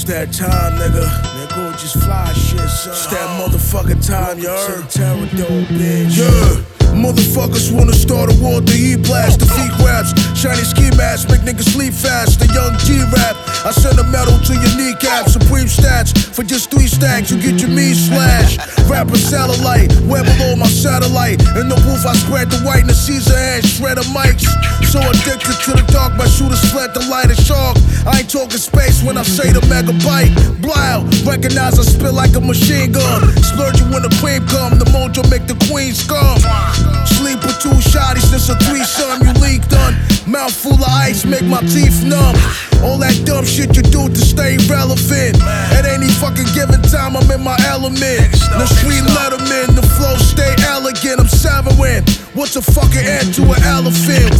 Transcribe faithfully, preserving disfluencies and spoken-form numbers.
It's that time, nigga. Nigga, just fly shit, son. It's that motherfucking time, you heard? Terror dome, bitch. Yeah. Motherfuckers wanna start a war, the E-blast, the feet raps, shiny ski masks, make niggas sleep fast, the young G-rap. I send a medal to your kneecap, supreme stats, for just three stacks, you get your knee slashed. Rapper satellite, way below my satellite. In the booth, I spread the white in the Caesar hand, shred of mics. So addicted to the dark, my shooters fled the light of shark. I ain't talking space when I say the megabyte. Blow, recognize I spit like a machine gun. Splurge you when the cream come, the mojo make the queen scum. Sleep with two shotties, this a threesome, you leaked done. Mouth full of ice, make my teeth numb. All that dumb shit you do to stay relevant. At any fucking given time, I'm in my element. The street letterman, the flow stay elegant, I'm severing. What's a fucking end to an elephant?